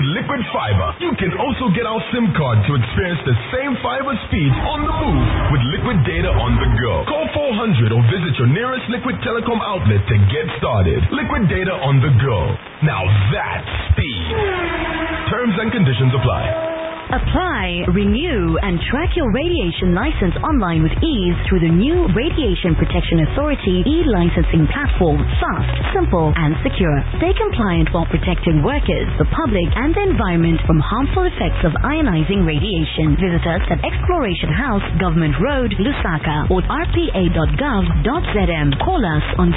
with Liquid Fiber. You can also get our SIM card to experience the same fiber speeds on the move with Liquid Data on the go. Call 400 or visit your nearest Liquid Telecom outlet to get started. Liquid Data on the go. Now that's speed. Terms and conditions apply. Apply, renew, and track your radiation license online with ease through the new Radiation Protection Authority e-licensing platform. Fast, simple, and secure. Stay compliant while protecting workers, the public, and the environment from harmful effects of ionizing radiation. Visit us at Exploration House, Government Road, Lusaka, or rpa.gov.zm. Call us on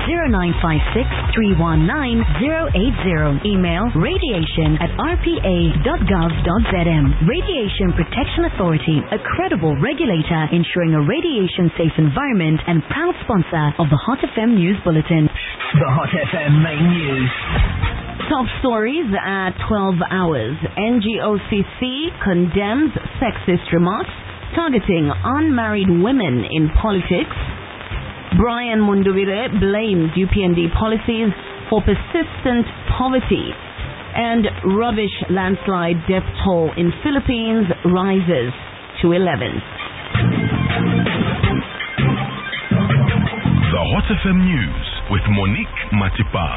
0956-319-080. Email radiation@rpa.gov.zm. Radiation Protection Authority, a credible regulator ensuring a radiation-safe environment and proud sponsor of the Hot FM News Bulletin. The Hot FM main news. Top stories at 12 hours. NGOCC condemns sexist remarks targeting unmarried women in politics. Brian Mundubile blames UPND policies for persistent poverty. And rubbish landslide death toll in Philippines rises to 11. The Hot FM News with Monique Matipa.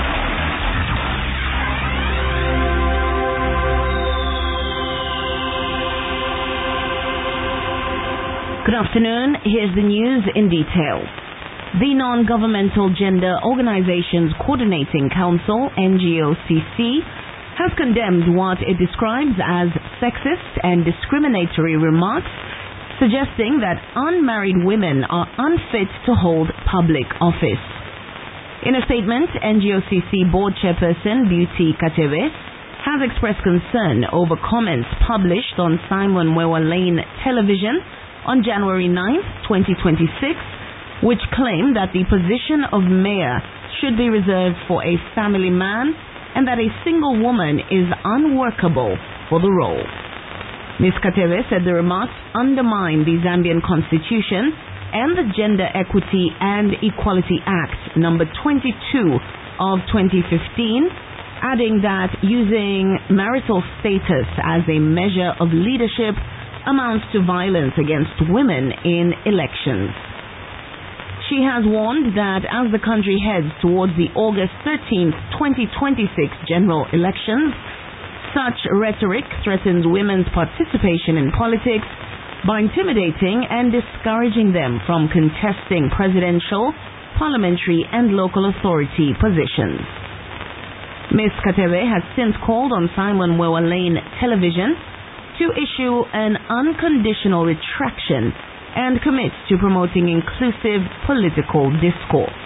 Good afternoon. Here's the news in detail. The Non-Governmental Gender Organizations Coordinating Council, NGOCC, has condemned what it describes as sexist and discriminatory remarks, suggesting that unmarried women are unfit to hold public office. In a statement, NGOCC Board Chairperson Beauty Katewe has expressed concern over comments published on Simon Mwewa Lane Television on January 9, 2026, which claim that the position of mayor should be reserved for a family man and that a single woman is unworkable for the role. Ms. Katewe said the remarks undermine the Zambian Constitution and the Gender Equity and Equality Act No. 22 of 2015, adding that using marital status as a measure of leadership amounts to violence against women in elections. She has warned that as the country heads towards the August 13, 2026 general elections, such rhetoric threatens women's participation in politics by intimidating and discouraging them from contesting presidential, parliamentary, and local authority positions. Ms. Katewe has since called on Simon Mwewa Lane Television to issue an unconditional retraction and commits to promoting inclusive political discourse.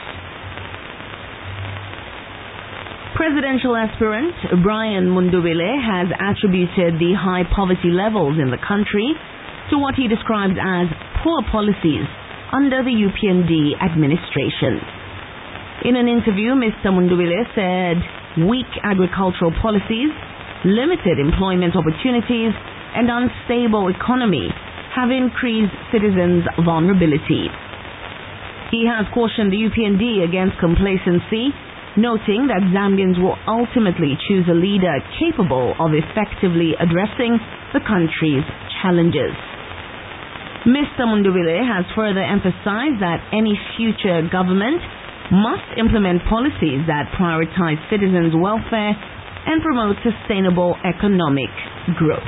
Presidential aspirant Brian Mundubile has attributed the high poverty levels in the country to what he describes as poor policies under the UPND administration. In an interview, Mr. Mundubile said weak agricultural policies, limited employment opportunities, and unstable economy have increased citizens' vulnerability. He has cautioned the UPND against complacency, noting that Zambians will ultimately choose a leader capable of effectively addressing the country's challenges. Mr. Mundubile has further emphasized that any future government must implement policies that prioritize citizens' welfare and promote sustainable economic growth.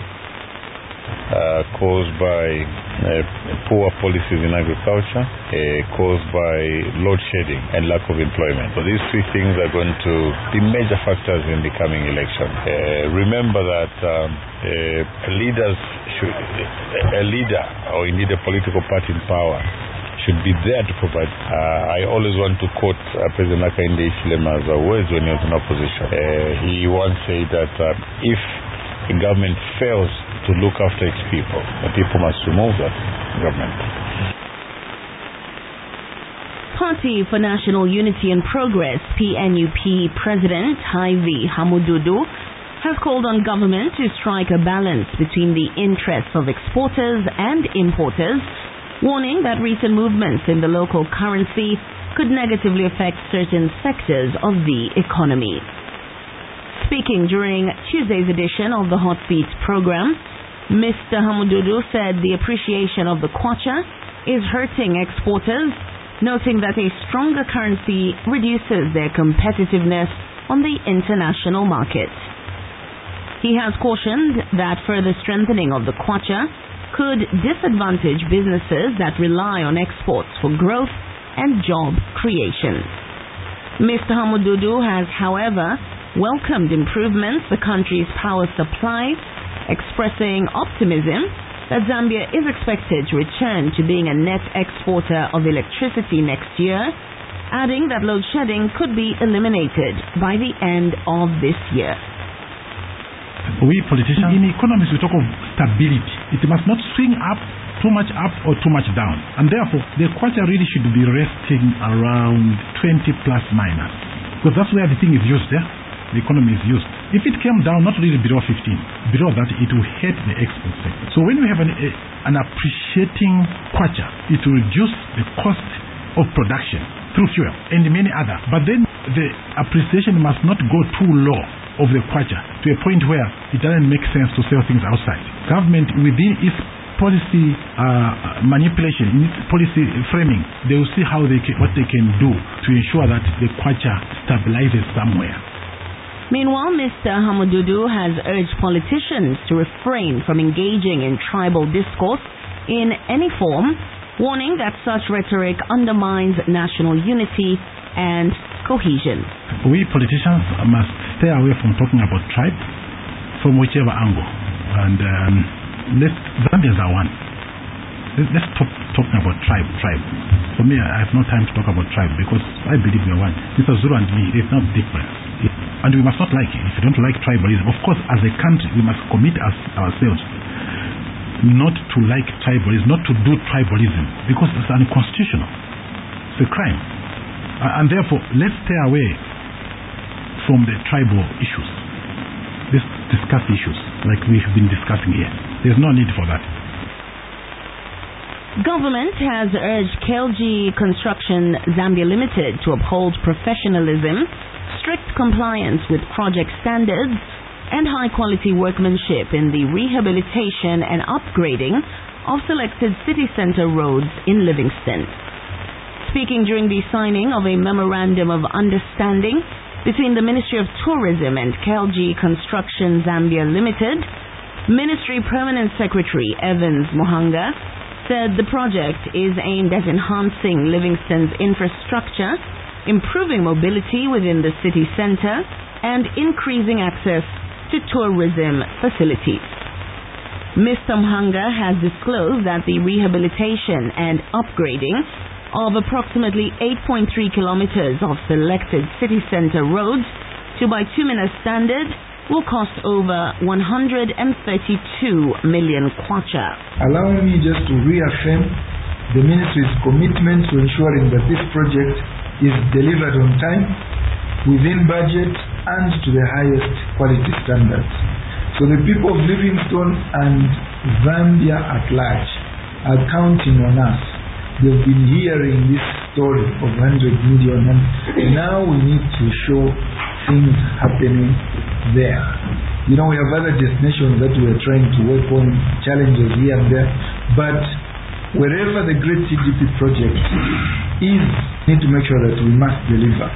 Caused by poor policies in agriculture, caused by load shedding and lack of employment. So these three things are going to be major factors in the coming election. Remember that a leader or indeed a political party in power should be there to provide. I always want to quote President Hakainde Hichilema's words when he was in opposition. He once said that if the government fails to look after its people, the people must remove that government. Party for National Unity and Progress, PNUP President Ivy Hamududu has called on government to strike a balance between the interests of exporters and importers, warning that recent movements in the local currency could negatively affect certain sectors of the economy. Speaking during Tuesday's edition of the Hot Seat program, Mr. Hamududu said the appreciation of the kwacha is hurting exporters, noting that a stronger currency reduces their competitiveness on the international market. He has cautioned that further strengthening of the kwacha could disadvantage businesses that rely on exports for growth and job creation. Mr. Hamududu has, however, welcomed improvements the country's power supply, expressing optimism that Zambia is expected to return to being a net exporter of electricity next year, adding that load shedding could be eliminated by the end of this year. We politicians in economies, we talk of stability. It must not swing up, too much up or too much down. And therefore, the kwacha really should be resting around 20 plus minus. Because that's where the thing is used there. The economy is used. If it came down, not really below 15, below that, it will hurt the export sector. So when we have an appreciating kwacha, it will reduce the cost of production through fuel and many other. But then the appreciation must not go too low of the kwacha to a point where it doesn't make sense to sell things outside. Government, within its policy manipulation, in its policy framing, they will see how what they can do to ensure that the kwacha stabilizes somewhere. Meanwhile, Mr. Hamududu has urged politicians to refrain from engaging in tribal discourse in any form, warning that such rhetoric undermines national unity and cohesion. We politicians must stay away from talking about tribe from whichever angle. And Zambians are one. Let's stop talking about tribe. For me, I have no time to talk about tribe because I believe we are one. Mr. Zulu and me, there's no difference. And we must not like it. If you don't like tribalism, of course, as a country, we must commit ourselves not to like tribalism, not to do tribalism, because it's unconstitutional. It's a crime. And therefore, let's stay away from the tribal issues. Let's discuss issues like we've been discussing here. There's no need for that. Government has urged KLG Construction Zambia Limited to uphold professionalism, strict compliance with project standards, and high-quality workmanship in the rehabilitation and upgrading of selected city center roads in Livingston. Speaking during the signing of a memorandum of understanding between the Ministry of Tourism and KLG Construction Zambia Limited, Ministry Permanent Secretary Evans Muhanga said the project is aimed at enhancing Livingston's infrastructure, improving mobility within the city center, and increasing access to tourism facilities. Mr. Muhanga has disclosed that the rehabilitation and upgrading of approximately 8.3 kilometers of selected city center roads to bituminous standard will cost over 132 million kwacha. Allow me just to reaffirm the Ministry's commitment to ensuring that this project is delivered on time, within budget, and to the highest quality standards. So the people of Livingstone and Zambia at large are counting on us. They've been hearing this story of 100 million, and now we need to show things happening there. You know, we have other destinations that we are trying to work on, challenges here and there, but wherever the great CDP project is, we need to make sure that we must deliver.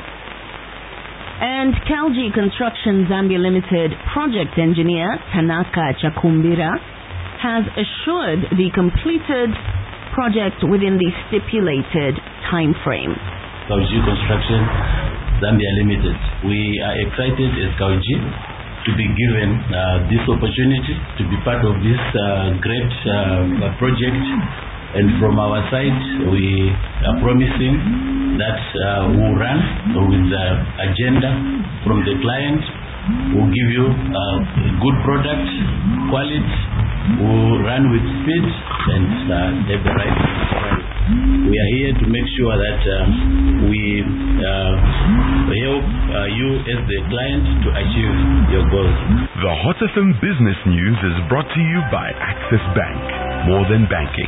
And KLG Construction Zambia Limited project engineer Tanaka Chakumbira has assured the completed project within the stipulated time frame. KLG Construction Zambia Limited, we are excited as KLG to be given this opportunity to be part of this great project, and from our side we are promising that we'll run with the agenda from the client. We'll give you a good product, quality, we'll run with speed and have the right price. We are here to make sure that we help you as the client to achieve your goals. The Hot FM Business News is brought to you by Access Bank. More than banking.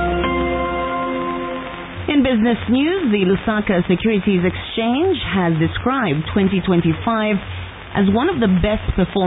In business news, the Lusaka Securities Exchange has described 2025 as one of the best performing